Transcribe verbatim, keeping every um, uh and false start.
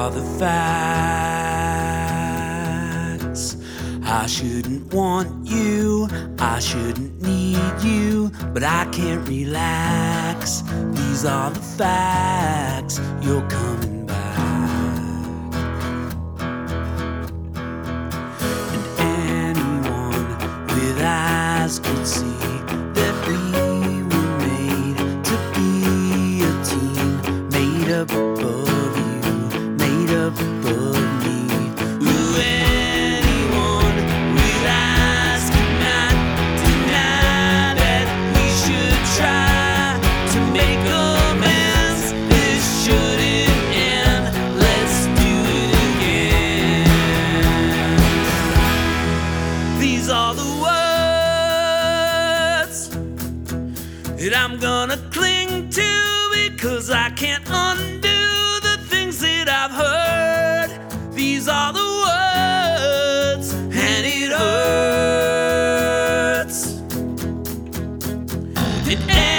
are the facts. I shouldn't want you, I shouldn't need you, but I can't relax. These are the facts, you're coming back. And anyone with eyes could see that we were made to be a team, made up of you, made up of me. Ooh, anyone with eyes cannot deny that we should try to make amends. This shouldn't end, let's do it again. These are the words that I'm gonna cling to, because I can't undo the things that I've heard. These are the words, and it hurts. And